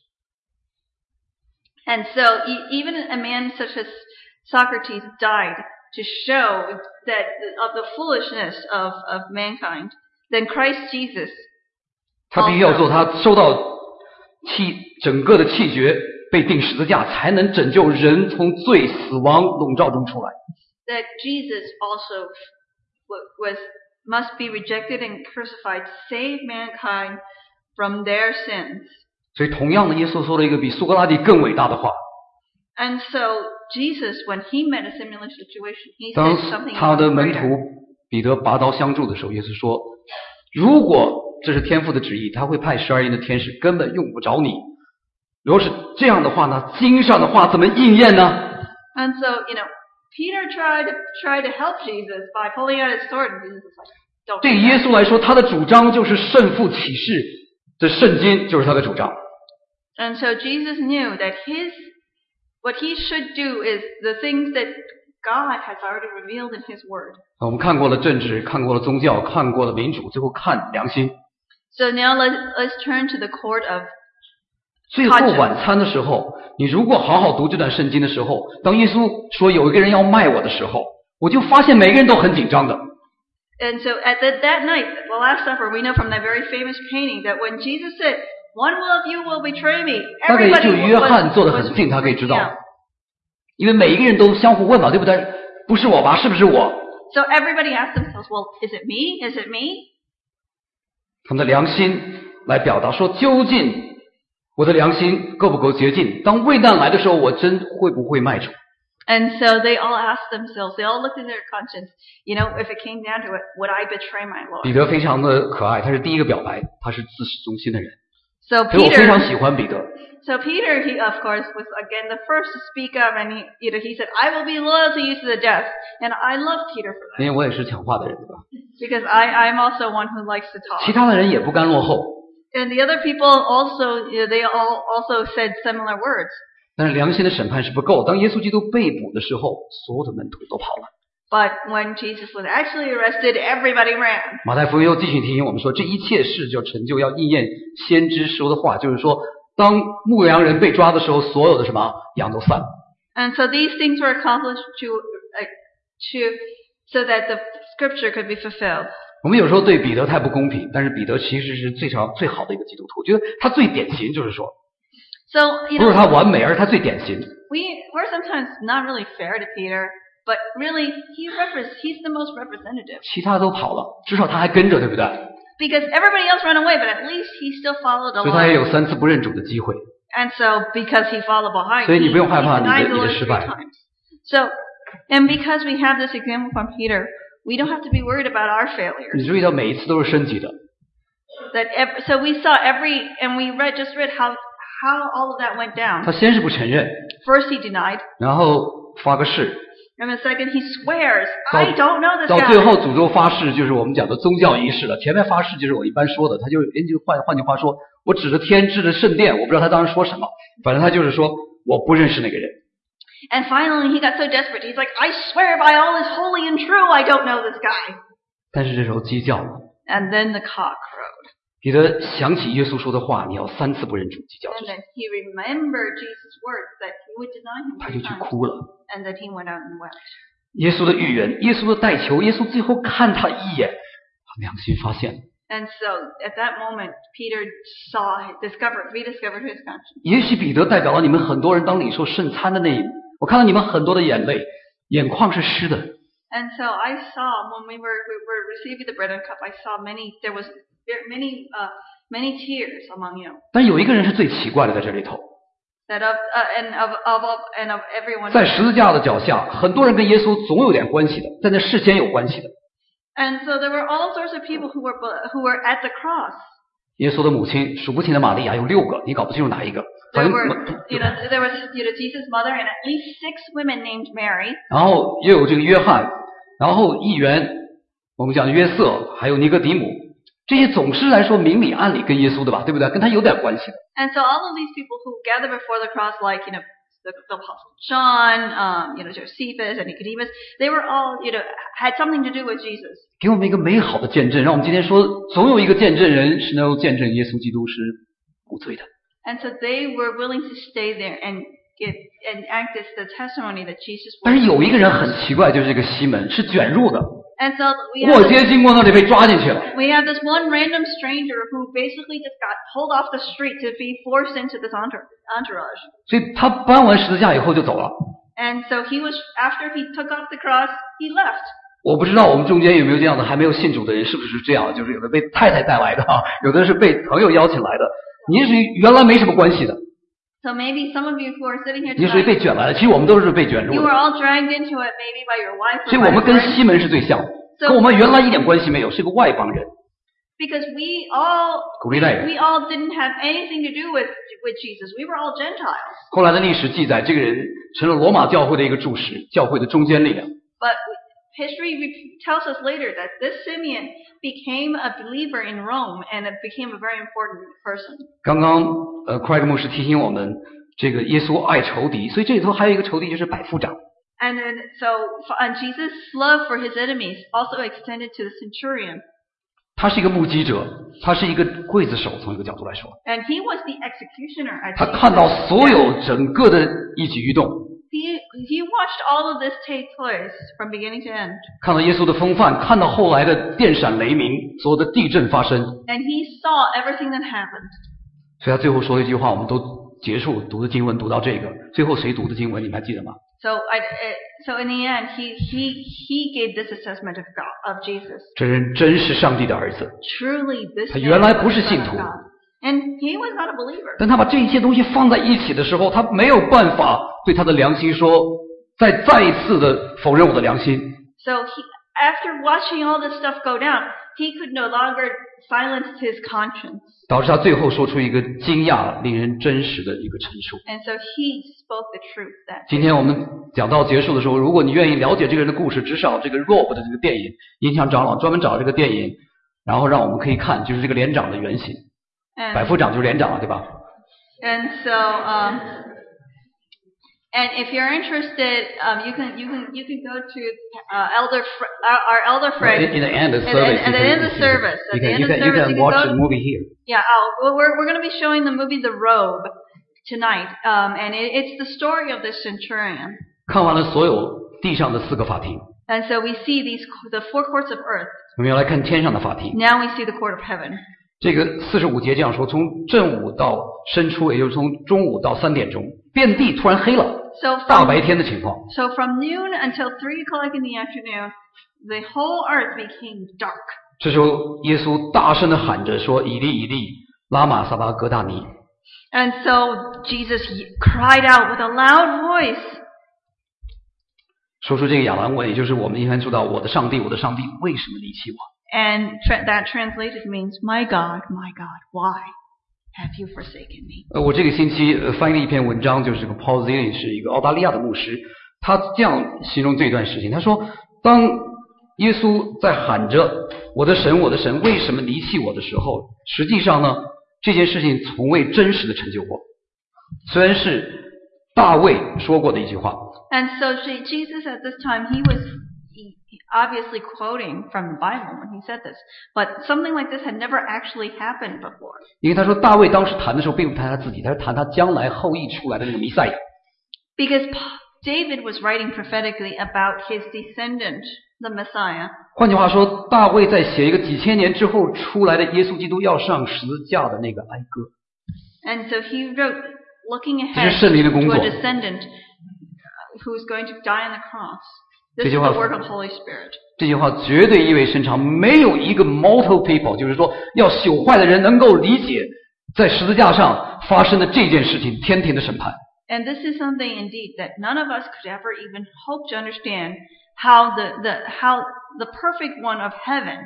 And so e- even a man such as Socrates died to show that of the foolishness of, of mankind. Then Christ Jesus 他必须要做，他受到气整个的气绝，被钉十字架，才能拯救人从罪、死亡笼罩中出来。 that Jesus also wa- was must be rejected and crucified to save mankind from their sins. 所以，同样的，耶稣说了一个比苏格拉底更伟大的话。 And so Jesus, when he met a similar situation, he 当 said something 他的 even 门 greater. 徒彼得拔刀相助的时候，耶稣说：“如果这是天父的旨意，他会派十二营的天使，根本用不着你。如果是这样的话呢，经上的话怎么应验呢？” And so, you know, Peter tried to try to help Jesus by pulling out his sword, and Jesus was like, "Don't." 对 do 耶 that." 稣来说，他的主张就是圣父启示的圣经就是他的主张。 And so Jesus knew that his what he should do is the things that God has already revealed in his word. 我们看过了政治，看过了宗教，看过了民主，最后看良心。 So now let's let's turn to the court of 最后晚餐的时候，你如果好好读这段圣经的时候，当耶稣说有一个人要卖我的时候，我就发现每个人都很紧张的。 And so at the, that night, the Last Supper, we know from that very famous painting that when Jesus said, "One of you will betray me," 大概 everybody 就约 was, 翰坐得 was 很近，他可以知道 yeah.， 因为每一个人都相互问嘛，对不对？不是我吧？是不是我？ So everybody asked themselves, "Well, is it me? Is it me?" 他们的良心来表达说，究竟我的良心够不够洁净？当危难来的时候，我真会不会卖主？ And so they all asked themselves, they all looked in their conscience, you know, if it came down to it, would I betray my 彼 Lord? 得非常的可爱，他是第一个表白，他是自始中心的人， So 所以我非常 Peter, 喜欢彼得。 so Peter, he of course was again the first to speak up, and he, you know, he said, "I will be loyal to you to the death," and I love Peter for 因 that 为我也是讲话的人，对吧？ because I, I'm also one who likes to 其 talk. 他的人也不甘落后， And the other people also, you know, they all also said similar words. 但是良心的审判是不够。当耶稣基督被捕的时候，所有的门徒都跑了。 But when Jesus was actually arrested, everybody ran. 马太福音又继续提醒我们说，这一切事就成就要应验先知说的话，就是说， 当牧羊人被抓的时候，所有的什么羊都散了。 And so these things were accomplished to, uh, to, so that the scripture could be fulfilled. 我们有时候对彼得太不公平，但是彼得其实是最常最好的一个基督徒，我觉得他最典型，就是说， So, you 不是 know, 他完美，而是他最典型。 we, we're sometimes not really fair to Peter, but really, he repres- he's the most representative. 其他都跑了，至少他还跟着，对不对？ Because everybody else ran away, but at least he still followed 所以他也 along. 有三次不认主的机会。 And so, because he followed behind, 所以 he, 你不用 he 害怕你的 denied 你 the 的 Lord 失 three 败。 times. So, and because we have this example from Peter, we don't have to be worried about our 你 failures. 注意到每一次都是升级的， That ev- so we saw every, and we read just read how how all of that went 他 down. 先是不承认， First, he denied, 然后发个誓， and then second, he swears, 到- "I don't know this 到最 guy." 后诅咒发誓，就是我们讲的宗教仪式了。前面发誓就是我一般说的，他就人就换换句话说，我指着天指着圣殿，我不知道他当时说什么，反正他就是说我不认识那个人。 And finally, he got so desperate. He's like, "I swear by all is holy and true, I don't know this guy." 但是这时候鸡叫了， And then the cock crowed. 彼得想起耶稣说的话，你要三次不认主，鸡叫之 And 前， then he remembered Jesus' words that he would deny him 他就 three 去 times, 哭了。 and that he went out and wept. 耶稣的预言，耶稣的代求，耶稣最后看他一眼，他良心发现了。 And so at that moment, Peter saw, discovered, rediscovered his conscience. 也许彼得代表了你们很多人当领受圣餐的那一幕，我看到你们很多的眼泪，眼眶是湿的。 And so I saw when we were we were receiving the bread and cup, I saw many. There was very many uh, many tears among you. 但有一个人是最奇怪的，在这里头， That of uh, and of of of and of everyone. 在十字架的脚下，很多人跟耶稣总有点关系的，在那事先有关系的。 And so there were all sorts of people who were who were at the cross. 耶稣的母亲数不清的玛利亚有六个，你搞不清楚哪一个。 There 反正 were, you know, there was, you know, Jesus' mother and at least six women named Mary. 然后又有这个约翰，然后议员，我们讲约瑟，还有尼哥底母，这些总是来说明里暗里跟耶稣的吧，对不对？跟他有点关系的。 And so all of these people who gather before the cross, like, you know, the, the Apostle John, um, you know, Josephus and Nicodemus, they were all, you know, had something to do with Jesus. 给我们一个美好的见证，让我们今天说，总有一个见证人是能够见证耶稣基督是无罪的。 And so they were willing to stay there and give and act as the testimony that Jesus 但 was. 是有一个人很奇怪，就是这个西门是卷入的， And so we 过 have, 街 this, 经过那里被抓进去了。 we have this one random stranger who basically just got pulled off the street to be forced into this entour- entourage. 所以他搬完十字架以后就走了。 And so he was, after he took off the cross, he left. 我不知道我们中间有没有这样的还没有信主的人，是不是这样？就是有的被太太带来的啊，有的是被朋友邀请来的。您是原来没什么关系的， So maybe some of you who are sitting here 您属于 tonight, 被卷来的。其实我们都是被卷入 you were 的， all dragged into it maybe by your wife 所以 or 我 by 们 a 跟 friend. 西门是最像的，跟我们原来一点关系没有，是个外邦人。 Because we all, 古利奈人。 we all didn't have anything to do with, with Jesus. We were all Gentiles. 后来的历史记载，这个人成了罗马教会的一个柱石，教会的中坚力量。 But history re- tells us later that this Simeon became a believer in Rome and it became a very important person. 刚刚呃，Craig 牧师提醒我们，这个耶稣爱仇敌，所以这里头还有一个仇敌就是百夫长。 And then, so, and Jesus' love for his enemies also extended to the centurion. 他是一个目击者，他是一个刽子手，从一个角度来说， And he was the executioner at 他 Jesus'. 看到所有整个的一举一动， He, he watched all of this take place from beginning to end. 看到耶稣的风范，看到后来的电闪雷鸣，所有的地震发生， And he saw everything that happened. 所以他最后说了一句话，我们都结束读的经文读到这个，最后谁读的经文你们还记得吗？ So, I, uh, so in the end, he, he, he gave this assessment of God, of Jesus. 这人真是上帝的儿子， Truly, this 他 man 原来 was 不是 the 信 Son 徒， of God. And he was not a believer. 但他把这一切东西放在一起的时候，他没有办法对他的良心说，再再一次的否认我的良心。 So he, after watching all this stuff go down, he could no longer silence his conscience. 导致他最后说出一个惊讶、令人真实的一个陈述。 And so he spoke the truth that 今天我们讲到结束的时候，如果你愿意了解这个人的故事，至少这个 Rob 的这个电影，音响长老专门找这个电影，然后让我们可以看，就是这个连长的原型， and, 百夫长就是连长了，对吧？ and so um And if you're interested, um, you can you can you can go to uh, Elder Fr- our, our Elder Fred. In the end of the At, service, at, at the end of the service, at you the can, end you of the can, you service, can you watch can the go. movie here. Yeah, oh, well, we're we're going to be showing the movie The Robe tonight, um, and it, it's the story of this centurion. 看完了所有地上的四个法庭， And so we see these the four courts of earth. 我们要来看天上的法庭。 Now we see the court of heaven. 这个四十五节这样说：从正午到申初，也就是从中午到三点钟，遍地突然黑了， So 大 from 白天的情况。 so from noon until three o'clock in the afternoon, the whole earth became dark. 这时候，耶稣大声的喊着说：“以利以利，拉玛撒巴哥大尼。” And so Jesus cried out with a loud voice. 说出这个亚兰文，也就是我们一般知道：“我的上帝，我的上帝，为什么离弃我？” And tra- that translated means, "My God, my God, why have you forsaken me?" 呃，我这个星期呃翻译了一篇文章，就是这个 Paul Zilli 是一个澳大利亚的牧师，他这样形容这段事情，他说：当耶稣在喊着“我的神，我的神，为什么离弃我”的时候，实际上呢，这件事情从未真实的成就过。虽然是大卫说过的一句话。 And so Jesus at this time, he was obviously quoting from the Bible when he said this, but something like this had never actually happened before. 因为他说大卫当时谈的时候并不谈他自己，他是谈他将来后裔出来的那个弥赛亚。 Because David was writing prophetically about his descendant, the Messiah. 换句话说，大卫在写一个几千年之后出来的耶稣基督要上十字架的那个哀歌。 And so he wrote, looking 这 ahead 是圣灵的工 to 作。 a descendant who's going to die on the cross. This 这 is 句 the 话 work of Holy Spirit. 这句话绝对意味深长，没有一个 mortal people， 就是说要朽坏的人能够理解在十字架上发生的这件事情，天庭的审判。 And this is something indeed that none of us could ever even hope to understand how the, the, how the perfect one of heaven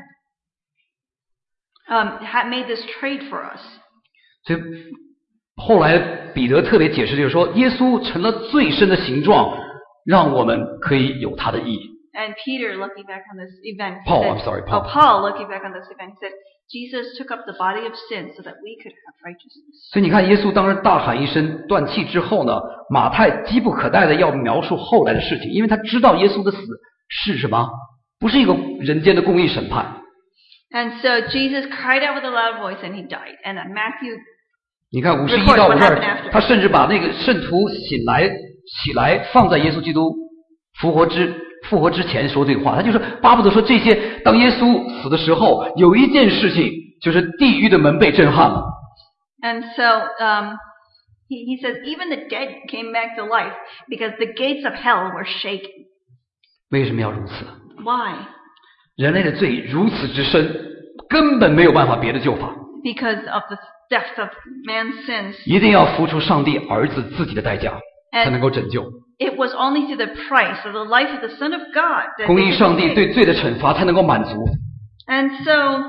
um, had made this trade for us. 所以后来彼得特别解释，就是说耶稣成了最深的形状，让我们可以有他的义。 And Peter, looking back on this event, he Paul, said, I'm sorry, Paul. Oh, Paul, looking back on this event, he said, Jesus took up the body of sin so that we could have righteousness. 所以你看，耶稣当时大喊一声断气之后呢，马太急不可待的要描述后来的事情，因为他知道耶稣的死是什么，不是一个人间的公义审判。 And so Jesus cried out with a loud voice and he died. And Matthew 你看五十一到五十二，他甚至把那个圣徒醒来起来放在耶稣基督复活之复活之前说这个话，他就是巴不得说这些。当耶稣死的时候，有一件事情就是地狱的门被震撼了。 And so um, he, he says, even the dead came back to life because the gates of hell were shaken. 为什么要如此？ Why? 人类的罪如此之深，根本没有办法别的救法， Because of the depth of man's sins. 一定要付出上帝儿子自己的代价，才能够拯救。 It was only through the price of the life of the Son of God that 公 they 义 could 上 be 帝 saved. 对罪的惩罚才能够满足。 And so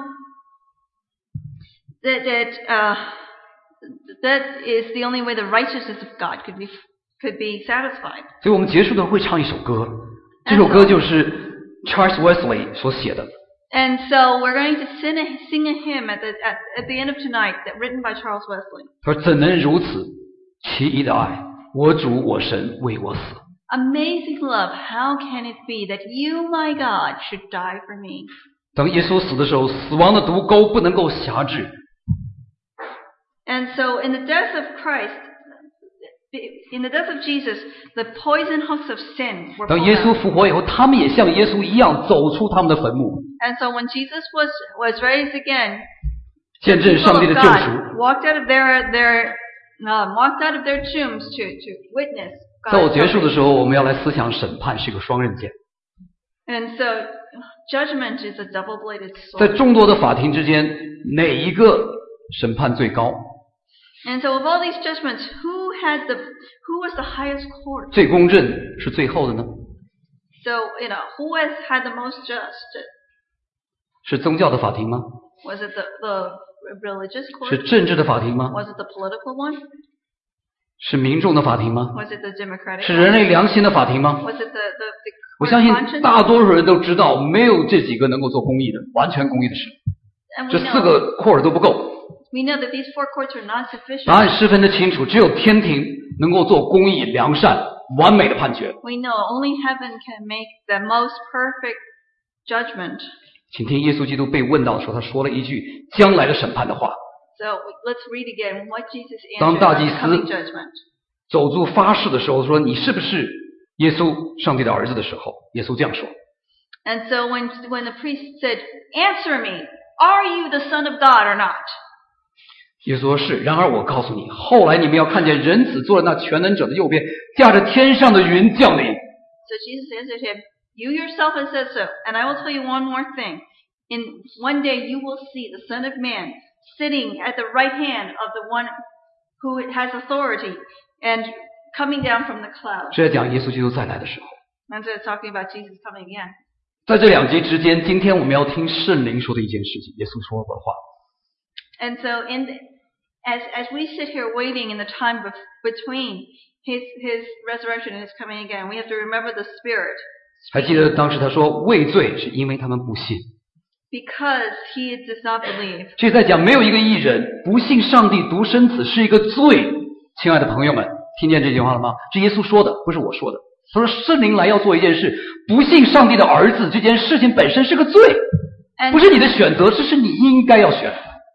that that uh, that is the only way the righteousness of God could be could be satisfied. 所以我们结束的会唱一首歌，这首歌就是 Charles Wesley 所写的。 And so we're going to sing a, sing a hymn at the at, at the end of tonight that written by Charles Wesley. 他说：“怎能如此奇异的爱，我主我神为我死。” Amazing love, how can it be that you, my God, should die for me? 当耶稣死的时候，死亡的毒钩不能够辖制。 And so in the death of Christ, in the death of Jesus, the poison hooks of sin were 当 pulled 耶稣 out. 复活以后，他们也像耶稣一样走出他们的坟墓， And so when Jesus was, was raised again, 见证 people 上帝 of 的救 God 赎。 walked out of their, their, um, walked out of their tombs to, to witness 在我 God's 结束的 salvation. 时候，我们要来思想审判是一个双刃剑， And so judgment is a double-bladed 在 sword. 众多的法庭之间，哪一个审判最高？ And so of all these judgments, who had the, who was the highest court? 最公正是最后的呢？ So, you know, who has had the most just? 是宗教的法庭吗？ Was it the, the religious 是 court? 政治的法庭吗？ Was it the political one? 是民众的法庭吗？ Was it the democratic 是人 one? 类良心的法庭吗？ Was it the, the, the 我 court 相 of 信 conscience? 大多数人都知道，没有这几个能够做公益的，完全公益的事。 And 这 we 四 know, 个库尔都不够， We know that these four courts are not sufficient. 答案十分的清楚，只有天庭能够做公义、良善、完美的判决。 We know only heaven can make the most perfect judgment. 请听耶稣基督被问到的时候，他说了一句将来的审判的话。 So let's read again what Jesus 当 answered 大 on 祭 the coming 司 judgment. 走住发誓的时候，说你是不是耶稣上帝的儿子的时候，耶稣这样说。 And so when, when the priest said, "Answer me, are you the Son of God or not?" 耶稣说是，然而我告诉你，后来你们要看见人子坐在那全能者的右边，驾着天上的云降临。 So Jesus answered him, "You yourself have said so, and I will tell you one more thing. In one day you will see the Son of Man sitting at the right hand of the one who has authority and coming down from the clouds." 是在讲耶稣基督再来的时候。 And so it's talking about Jesus coming again. 在这两节之间，今天我们要听圣灵说的一件事情，耶稣说过的话。 And so in the, as as we sit here waiting in the time bef- between his his resurrection and his coming again, we have to remember the Spirit. 还记得当时他说畏罪是因为他们不信， Because he does not believe. 这在讲没有一个义人不信上帝独生子是一个罪。亲爱的朋友们，听见这句话了吗？是耶稣说的，不是我说的。他说圣灵来要做一件事，不信上帝的儿子这件事情本身是个罪， And 不是你的选择，这是你应该要选。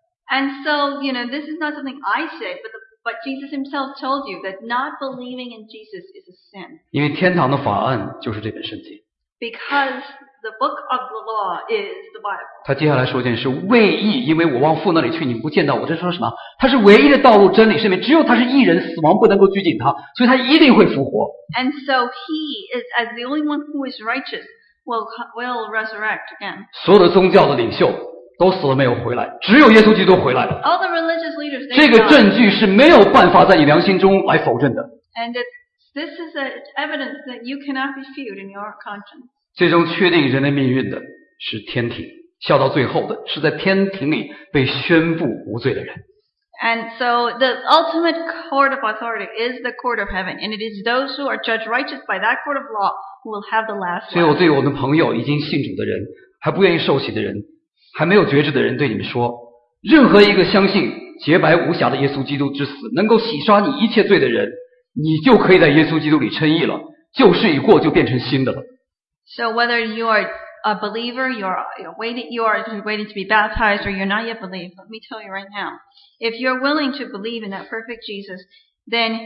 And so, you know, this is not something I said, but the, but Jesus himself told you that not believing in Jesus is a sin. 因为天堂的法案就是这本圣经。 Because the book of the law is the Bible. 他接下来说一件事，为义，因为我往父那里去，你们不见到我。这说什么？他是唯一的道路、真理、生命，只有他是义人，死亡不能够拘谨他，所以他一定会复活。 And so he is, as the only one who is righteous, will will resurrect again. 所有的宗教的领袖都死了没有回来，只有耶稣基督回来了。 All the religious leaders, they 这个 died. 证据是没有办法在你良心中来否认的。 And it's, this is a evidence that you cannot refute in your conscience. 最终确定人类命运的是天庭，笑到最后的是在天庭里被宣布无罪的人。 And so the ultimate court of authority is the court of heaven. And it is those who are judged righteous by that court of law who will have the last 所以我 word. 对我们朋友已经信主的人，还不愿意受洗的人，还没有觉知的人，对你们说，任何一个相信洁白无瑕的耶稣基督之死能够洗刷你一切罪的人，你就可以在耶稣基督里称义了，旧事已过，就变成新的了。 So whether you are a believer, you're, you're waiting, you are waiting to be baptized, or you're not yet believed, let me tell you right now, if you're willing to believe in that perfect Jesus, then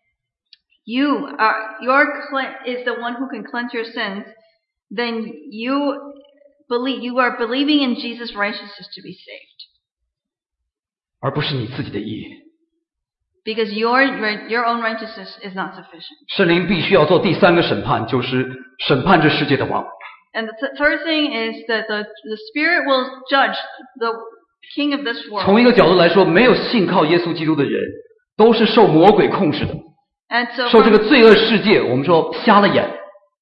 you are, your cle- is the one who can cleanse your sins, then you believe, you are believing in Jesus' righteousness to be saved. 而不是你自己的义。 Because your, your own righteousness is not sufficient. 圣灵必须要做第三个审判，就是审判这世界的王。 And the th- third thing is that the, the Spirit will judge the king of this 从 world. 一个角度来说，没有信靠耶稣基督的人，都是受魔鬼控制的， And so 受这 from, 个罪恶世界，我们说瞎了眼。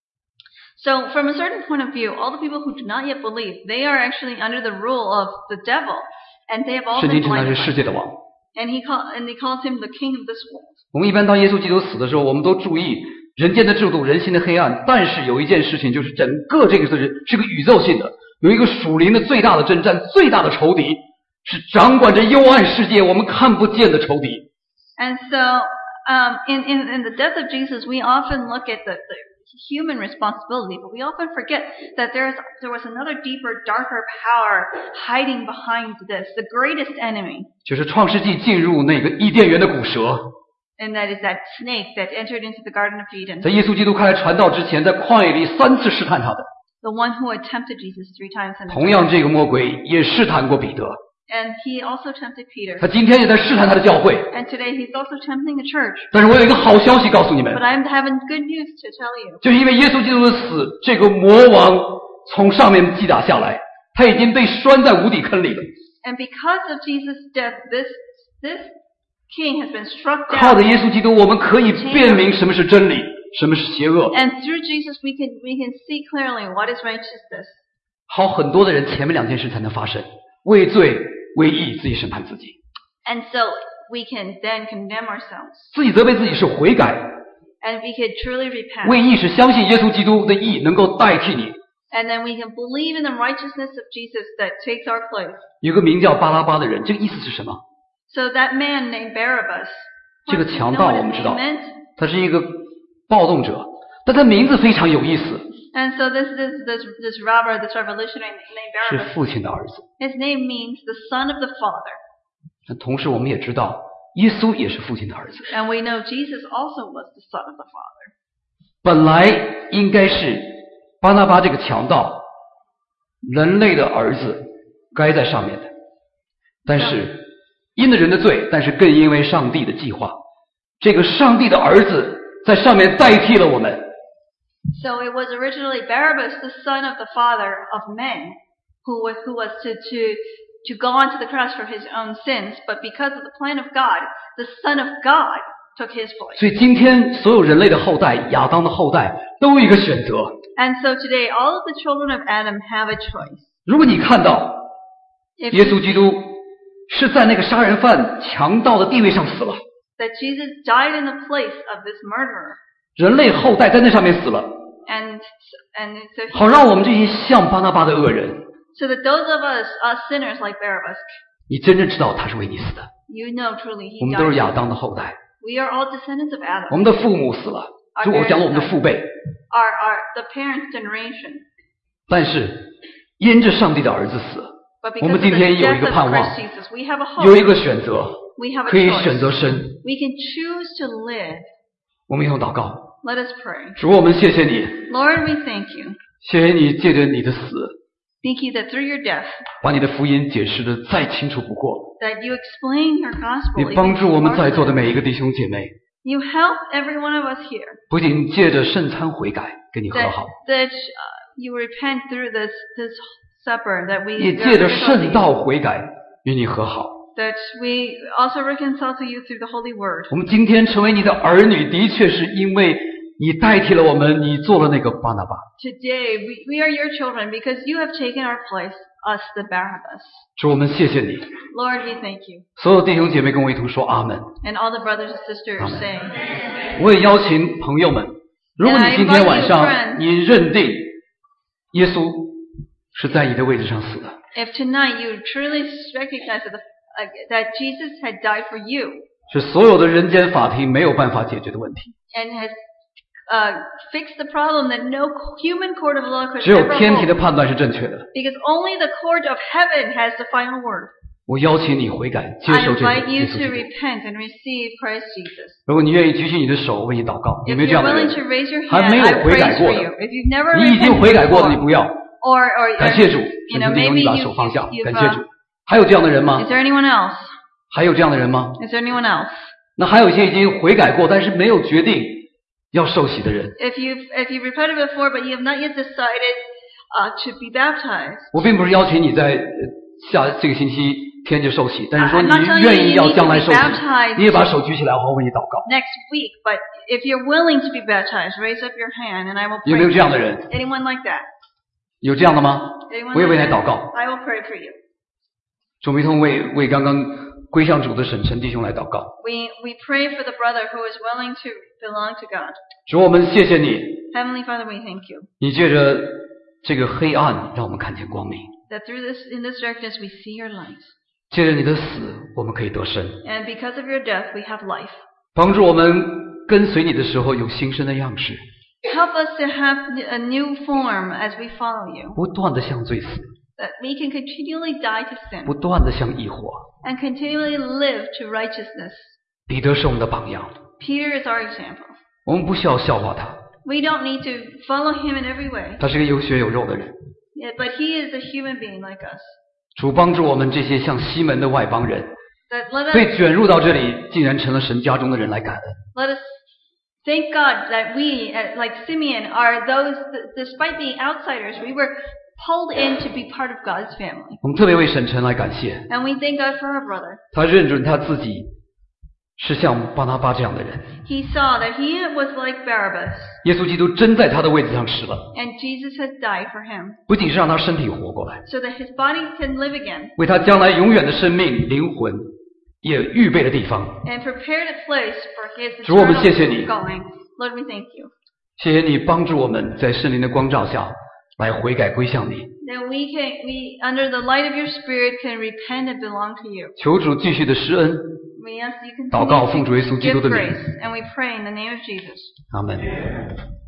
so from a certain point of view, all the people who do not yet believe, they are actually under the rule of the devil. And they have all 圣 been 经称他是 blinded. 世界的王。 And he call, and they calls him the king of this world. 我们一般当耶稣基督死的时候，我们都注意人间的制度、人心的黑暗。但是有一件事情，就是整个这个是是个宇宙性的，有一个属灵的最大的征战、最大的仇敌，是掌管着幽暗世界我们看不见的仇敌。 And so, um, in, in, in the death of Jesus, we often look at the, the human responsibility, but we often forget that there's, there was another deeper, darker power hiding behind this, the greatest enemy. 就是创世纪进入那个伊甸园的古蛇， And that is that snake that entered into the Garden of Eden. 在耶稣基督开来传道之前，在旷野里三次试探他的。 The one who had tempted Jesus three times in the 同样，这个魔鬼也试探过彼得， And he also tempted Peter. 他今天也在试探他的教会。 And today he's also tempting the church. 但是我有一个好消息告诉你们 But，I'm having good news to tell you. 就是因为耶稣基督的死，这个魔王从上面击打下来，他已经被拴在无底坑里了。 And because of Jesus' death, this this king has been struck 靠着 down. 耶稣基督，我们可以辨明什么是真理，什么是邪恶。 And through Jesus, we can we can see clearly what is righteousness. 好，很多的人前面两件事才能发生：为罪、为义，自己审判自己； And so we can then condemn ourselves. 自己责备自己是悔改； And we can truly repent. 为义是相信耶稣基督的义能够代替你。 And then we can believe in the righteousness of Jesus that takes our place. 有个名叫巴拉巴的人，这个意思是什么？ So that man named Barabbas, 这个 what- 强 you 盗 know what 我 his 们知道 name meant? 他是一个暴动者，但他名字非常有意思， And so this this this this robber, this revolutionary named 是 Barabbas, 父亲的儿子。 his name means the son of the father. 但同时我们也知道，耶稣也是父亲的儿子。 And we know Jesus also was the son of the father. 本来应该是巴拿巴这个强盗，人类的儿子该在上面的，但是因了人的罪，但是更因为上帝的计划，这个上帝的儿子在上面代替了我们。 So it was originally Barabbas, the son of the father of men, who was who was to to to go onto the cross for his own sins. But because of the plan of God, the Son of God took his place. 所以今天所有人类的后代，亚当的后代都有一个选择。 And so today, all of the children of Adam have a choice. 如果你看到 If 耶稣基督是在那个杀人犯、强盗的地位上死了， that Jesus died in the place of this murderer, 人类后代在那上面死了， and and so he, 好让我们这些像巴拿巴的恶人， so that those of us, us sinners like Barabbas, 你真正知道他是为你死的。 you know truly 我 he 们都是 died. 亚当的后代， We are all descendants of 我 Adam. 们的父母死了，就我讲了我们的父辈， Our our the parents' generation. 但是因着上帝的儿子死， But 我 because 们 of 今 the 天有一 death 个 of 盼望， Christ Jesus, we have a hope. 有一个选择， We have a 可以 choice. 选择生。 We can choose to live. 我们一同祷告， Let us pray. 主，我们谢谢你， Lord, we thank you. 谢谢你借着你的死， Thank you that through your death, 把你的福音解释的再清楚不过， that you explain your gospel. 也帮 even 助我们 more 在座的 clearly. 每一个弟兄姐妹， You help every one of us here. 不仅借着圣餐悔改跟你和 That 好， that uh, you repent through this this supper. That we 也借着 reconcile to 圣 you. 道悔改与你和好。 That we also reconcile to you through the Holy Word. 我们今天成为你的儿女，的确是因为你代替了我们，你做了那个巴拿巴。 Today, we, we are your children because you have taken our place, us the Barabbas. 主，我们谢谢你。 Lord, we thank you. 所有弟兄姐妹跟我一同说阿门。 And all the brothers and sisters Amen. say, 我也邀请朋友们，如果你今天晚上你认定耶稣是在你的位置上死的， if tonight you truly recognize that, the, uh, that Jesus had died for you 是所有的人间法庭没有办法解决的问题， and has uh, fixed the problem that no human court of law could 只有 ever 天体的 hold, 判断是正确的。 because only the court of heaven has the final word. 我邀请你悔改，接 I 受这个 invite 耶 you 稣 to 基督。 repent and receive Christ Jesus. 如果你愿意举起你的手，我为你祷告。有 If 没有这 you're 样的 willing 人？ to raise your 还 hand, 没有 I 悔改 praise 过 for 的 you. If you've never 你已经 repented 悔改过的，你 before, 不要。 or or 感谢主， you 神 know 弟兄， maybe 你把 you, 手放下， you've, 感谢 uh, 主。还有这样的人吗 is？there anyone else? 还有这样的人吗？ Is there anyone else? 那还有一些已经悔改过，但是没有决定要受洗的人。 If you've if you've repented before but you have not yet decided uh, to be baptized, 我并不是邀请你在呃下这个星期天就受洗，但是说 I'm 你 not telling you 愿意 you 要 need 将 to 来 be 受洗， baptized 你也把手举起来，我为你祷告。 next week. But if you're willing to be baptized, raise up your hand and I will 有没有 pray. 这样的人？ Anyone like that? 有这样的吗？ Anyone 我也为 like 你 that? 祷告。 I will pray for you. 主，我们一同为为刚刚归向主的沈晨弟兄来祷告。 We we pray for the brother who is willing to belong to God. 主，我们谢谢你， Heavenly Father, we thank you 你借着这个黑暗让我们看见光明， that through this in this darkness we see your light. 借着你的死我们可以得生， And because of your death we have life. 帮助我们跟随你的时候有新生的样式， Help us to have a new form as we follow you. 不断的向罪死， That we can continually die to sin 不断的向义活。 and continually live to righteousness. 彼得是我们的榜样， Peter is our example. 我们不需要效法他， We don't need to follow him in every way. 他是个有血有肉的人。 Yeah, but he is a human being like us. 主帮助我们这些像西门的外邦人， That let us 被卷入到这里，竟然成了神家中的人来感恩。 let us thank God that we, uh, like Simeon, are those that, despite being outsiders, we were pulled in to be part of God's family. 我们特别为沈晨来感谢， And we thank God for our brother. 他认准他自己是像巴拿巴这样的人。 He saw that he was like Barabbas, 耶稣基督真在他的位置上死了， and Jesus has died for him, 不仅是让他身体活过来， so that his body can live again, 为他将来永远的生命、灵魂也预备了地方。 and prepared a place for his 主，我们谢谢你。 eternal going. Lord, we thank you. 谢谢你帮助我们在圣灵的光照下来悔改归向你。 then we can, we, under the light of your Spirit, can repent and belong to you. 求主继续的施恩， We ask you 祷告奉 continue 主耶稣 to 基督 give 的名， grace, and we pray in the name of Jesus. 阿门。